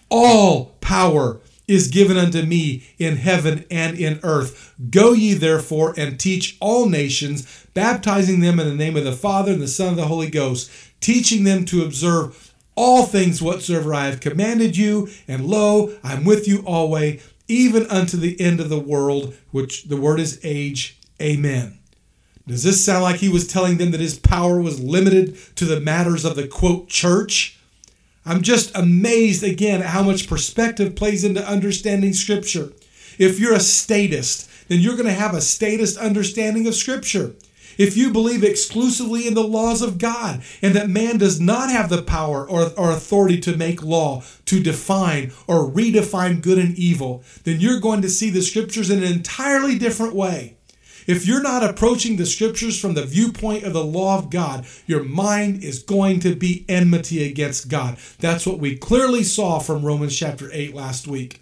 All power is given unto me in heaven and in earth. Go ye therefore and teach all nations, baptizing them in the name of the Father and the Son and the Holy Ghost, teaching them to observe all things whatsoever I have commanded you. And lo, I'm with you always, even unto the end of the world, which the word is age. Amen. Does this sound like he was telling them that his power was limited to the matters of the, quote, church? I'm just amazed again at how much perspective plays into understanding Scripture. If you're a statist, then you're going to have a statist understanding of Scripture. If you believe exclusively in the laws of God and that man does not have the power or, or authority to make law, to define or redefine good and evil, then you're going to see the Scriptures in an entirely different way. If you're not approaching the Scriptures from the viewpoint of the law of God, your mind is going to be enmity against God. That's what we clearly saw from Romans chapter eight last week.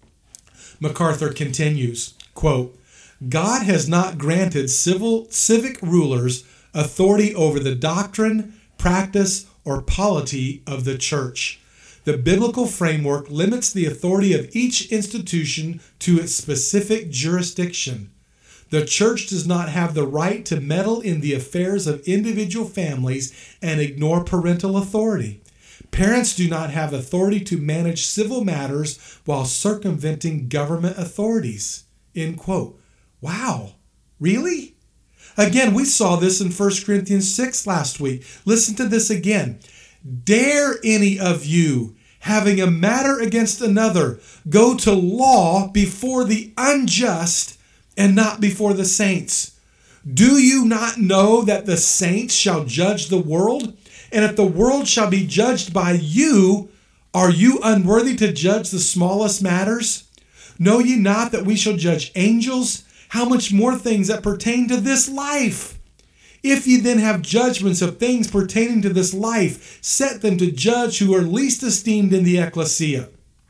MacArthur continues, quote, God has not granted civil civic rulers authority over the doctrine, practice, or polity of the church. The biblical framework limits the authority of each institution to its specific jurisdiction. The church does not have the right to meddle in the affairs of individual families and ignore parental authority. Parents do not have authority to manage civil matters while circumventing government authorities. End quote. Wow. Really? Again, we saw this in First Corinthians six last week. Listen to this again. Dare any of you, having a matter against another, go to law before the unjust and not before the saints? Do you not know that the saints shall judge the world? And if the world shall be judged by you, are you unworthy to judge the smallest matters? Know ye not that we shall judge angels? How much more things that pertain to this life? If ye then have judgments of things pertaining to this life, set them to judge who are least esteemed in the ecclesia.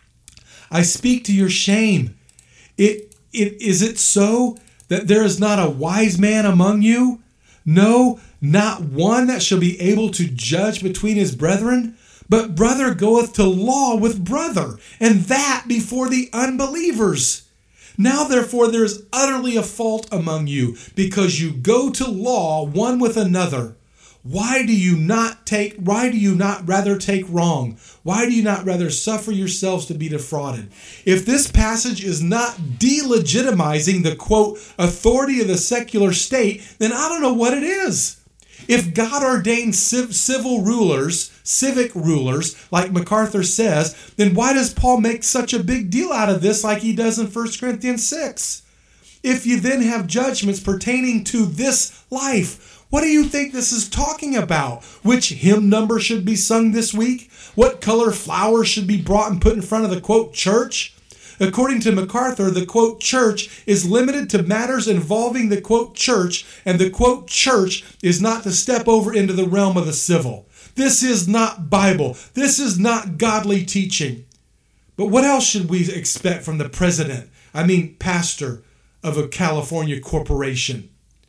I speak to your shame. It, it, is it so that there is not a wise man among you? No, not one that shall be able to judge between his brethren. But brother goeth to law with brother, and that before the unbelievers. Now therefore there is utterly a fault among you, because you go to law one with another. Why do you not take, why do you not rather take wrong? Why do you not rather suffer yourselves to be defrauded? If this passage is not delegitimizing the, quote, authority of the secular state, then I don't know what it is. If God ordained civ- civil rulers, civic rulers, like MacArthur says, then why does Paul make such a big deal out of this like he does in First Corinthians six? If you then have judgments pertaining to this life, what do you think this is talking about? Which hymn number should be sung this week? What color flowers should be brought and put in front of the, quote, church? According to MacArthur, the, quote, church is limited to matters involving the, quote, church, and the, quote, church is not to step over into the realm of the civil. This is not Bible. This is not godly teaching. But what else should we expect from the president, I mean pastor of a California corporation?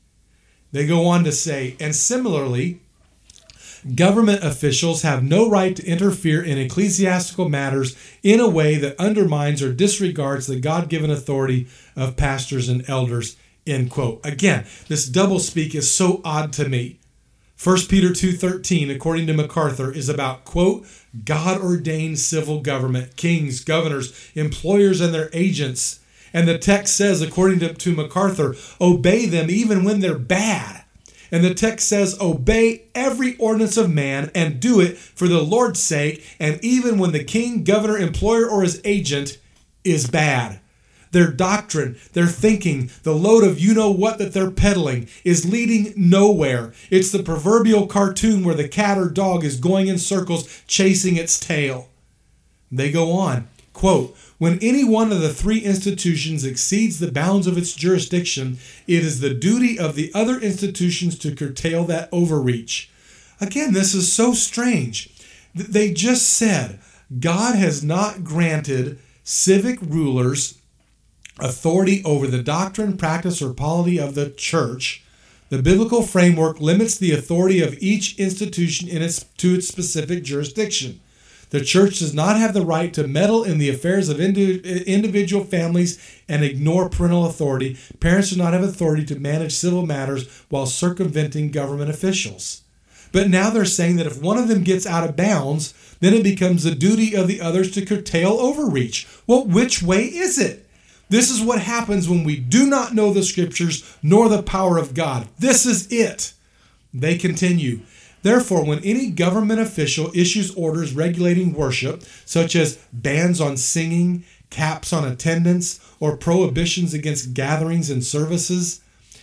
They go on to say, and similarly, government officials have no right to interfere in ecclesiastical matters in a way that undermines or disregards the God-given authority of pastors and elders, end quote. Again, this doublespeak is so odd to me. First Peter two thirteen, according to MacArthur, is about, quote, God-ordained civil government, kings, governors, employers, and their agents. And the text says, according to, to MacArthur, obey them even when they're bad. And the text says, obey every ordinance of man and do it for the Lord's sake, and even when the king, governor, employer, or his agent is bad. Their doctrine, their thinking, the load of you-know-what that they're peddling is leading nowhere. It's the proverbial cartoon where the cat or dog is going in circles chasing its tail. They go on, quote, when any one of the three institutions exceeds the bounds of its jurisdiction, it is the duty of the other institutions to curtail that overreach. Again, this is so strange. They just said God has not granted civic rulers authority over the doctrine, practice, or polity of the church. The biblical framework limits the authority of each institution in its, to its specific jurisdiction. The church does not have the right to meddle in the affairs of indi- individual families and ignore parental authority. Parents do not have authority to manage civil matters while circumventing government officials. But now they're saying that if one of them gets out of bounds, then it becomes the duty of the others to curtail overreach. Well, which way is it? This is what happens when we do not know the scriptures nor the power of God. This is it. They continue. Therefore, when any government official issues orders regulating worship, such as bans on singing, caps on attendance, or prohibitions against gatherings and services,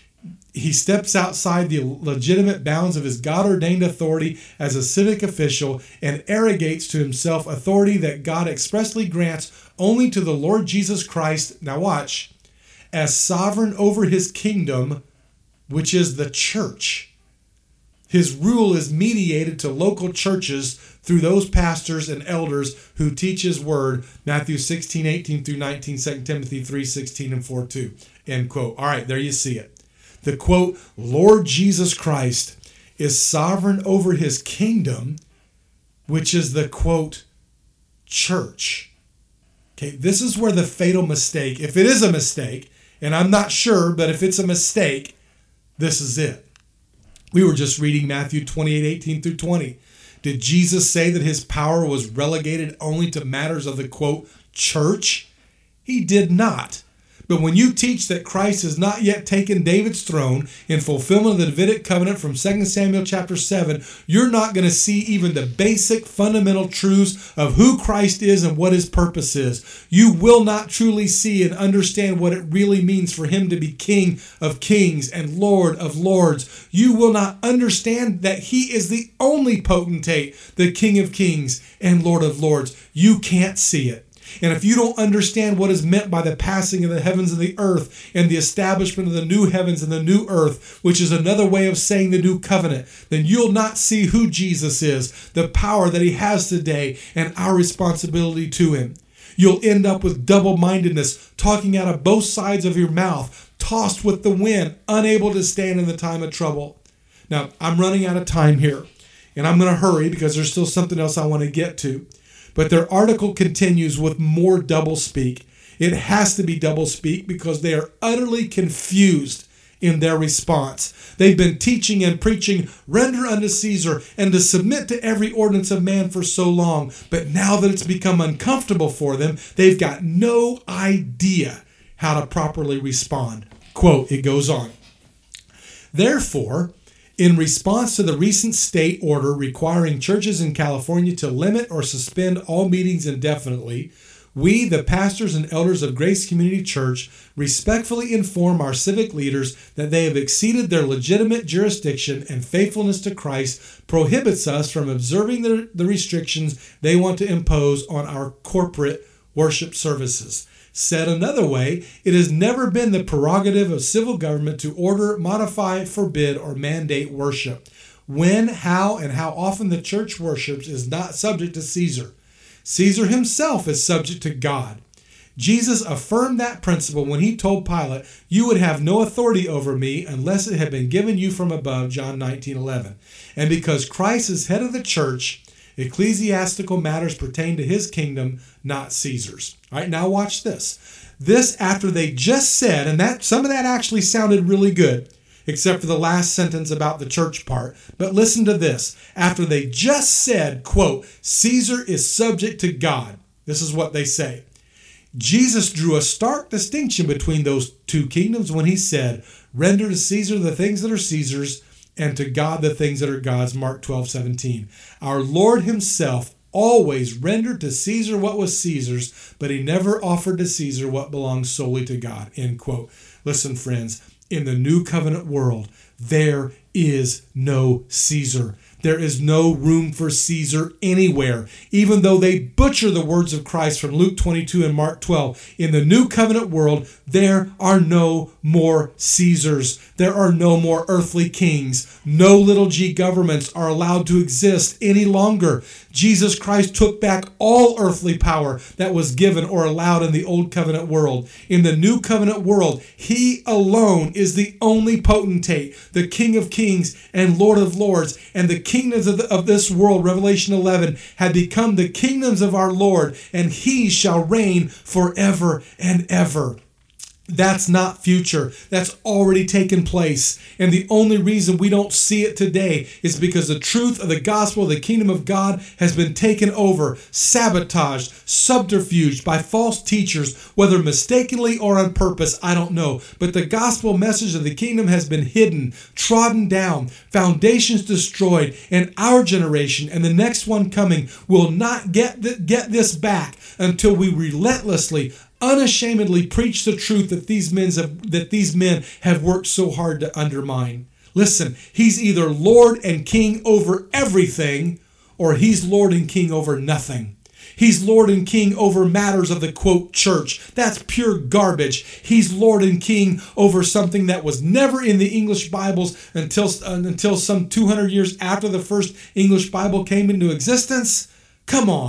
he steps outside the legitimate bounds of his God-ordained authority as a civic official and arrogates to himself authority that God expressly grants only to the Lord Jesus Christ, now watch, as sovereign over his kingdom, which is the church. His rule is mediated to local churches through those pastors and elders who teach his word, Matthew sixteen, eighteen through nineteen, Second Timothy three, sixteen and four, two, end quote. All right, there you see it. The quote, Lord Jesus Christ is sovereign over his kingdom, which is the, quote, church. Okay, this is where the fatal mistake, if it is a mistake, and I'm not sure, but if it's a mistake, this is it. We were just reading Matthew twenty-eight, eighteen through twenty. Did Jesus say that his power was relegated only to matters of the, quote, church? He did not. But when you teach that Christ has not yet taken David's throne in fulfillment of the Davidic covenant from Second Samuel chapter seven, you're not going to see even the basic fundamental truths of who Christ is and what his purpose is. You will not truly see and understand what it really means for him to be King of kings and Lord of lords. You will not understand that he is the only potentate, the King of kings and Lord of lords. You can't see it. And if you don't understand what is meant by the passing of the heavens and the earth and the establishment of the new heavens and the new earth, which is another way of saying the new covenant, then you'll not see who Jesus is, the power that he has today, and our responsibility to him. You'll end up with double-mindedness, talking out of both sides of your mouth, tossed with the wind, unable to stand in the time of trouble. Now, I'm running out of time here, and I'm going to hurry because there's still something else I want to get to. But their article continues with more doublespeak. It has to be doublespeak because they are utterly confused in their response. They've been teaching and preaching, render unto Caesar and to submit to every ordinance of man for so long. But now that it's become uncomfortable for them, they've got no idea how to properly respond. Quote, it goes on. Therefore, in response to the recent state order requiring churches in California to limit or suspend all meetings indefinitely, we, the pastors and elders of Grace Community Church, respectfully inform our civic leaders that they have exceeded their legitimate jurisdiction and faithfulness to Christ prohibits us from observing the, the restrictions they want to impose on our corporate worship services. Said another way, it has never been the prerogative of civil government to order, modify, forbid, or mandate worship. When, how, and how often the church worships is not subject to Caesar. Caesar himself is subject to God. Jesus affirmed that principle when he told Pilate, "You would have no authority over me unless it had been given you from above," John nineteen eleven. And because Christ is head of the church, ecclesiastical matters pertain to his kingdom, not Caesar's. All right, now watch this. This after they just said, and that some of that actually sounded really good, except for the last sentence about the church part. But listen to this. After they just said, quote, Caesar is subject to God. This is what they say. Jesus drew a stark distinction between those two kingdoms when he said, render to Caesar the things that are Caesar's, and to God the things that are God's, Mark twelve seventeen. Our Lord himself always rendered to Caesar what was Caesar's, but he never offered to Caesar what belongs solely to God, end quote. Listen, friends, in the new covenant world, there is no Caesar. There is no room for Caesar anywhere, even though they butcher the words of Christ from Luke twenty-two and Mark twelve. In the new covenant world, there are no more Caesars. There are no more earthly kings. No little g governments are allowed to exist any longer. Jesus Christ took back all earthly power that was given or allowed in the old covenant world. In the new covenant world, he alone is the only potentate, the King of kings and Lord of lords, and the kingdoms of, the, of this world, Revelation eleven, had become the kingdoms of our Lord, and he shall reign forever and ever. That's not future. That's already taken place. And the only reason we don't see it today is because the truth of the gospel of the kingdom of God has been taken over, sabotaged, subterfuged by false teachers, whether mistakenly or on purpose, I don't know. But the gospel message of the kingdom has been hidden, trodden down, foundations destroyed, and our generation and the next one coming will not get, th- get this back until we relentlessly, unashamedly preach the truth that these men have, that these men have worked so hard to undermine. Listen, he's either Lord and King over everything, or he's Lord and King over nothing. He's Lord and King over matters of the, quote, church. That's pure garbage. He's Lord and King over something that was never in the English Bibles until, uh, until some two hundred years after the first English Bible came into existence. Come on.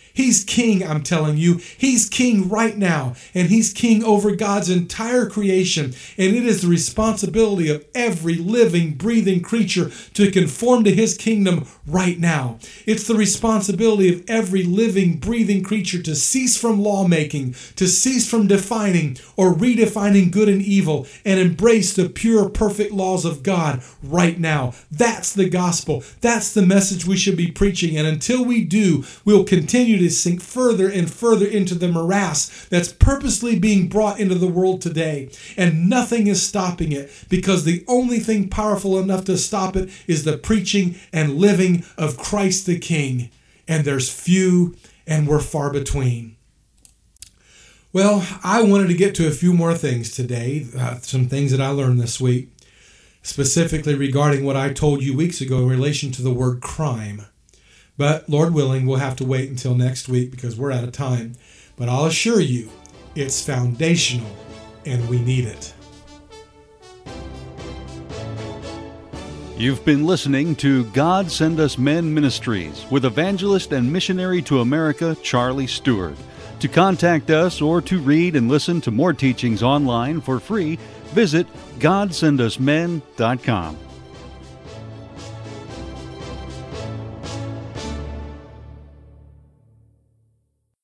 He's king, I'm telling you. He's king right now, and he's king over God's entire creation. And it is the responsibility of every living, breathing creature to conform to his kingdom right now. It's the responsibility of every living, breathing creature to cease from lawmaking, to cease from defining or redefining good and evil, and embrace the pure, perfect laws of God right now. That's the gospel. That's the message we should be preaching. And until we do, we'll continue to sink further and further into the morass that's purposely being brought into the world today. And nothing is stopping it, because the only thing powerful enough to stop it is the preaching and living of Christ the King. And there's few and we're far between. Well, I wanted to get to a few more things today, uh, some things that I learned this week, specifically regarding what I told you weeks ago in relation to the word crime. But Lord willing, we'll have to wait until next week because we're out of time. But I'll assure you, it's foundational and we need it. You've been listening to God Send Us Men Ministries with evangelist and missionary to America, Charlie Stewart. To contact us or to read and listen to more teachings online for free, visit god send us men dot com.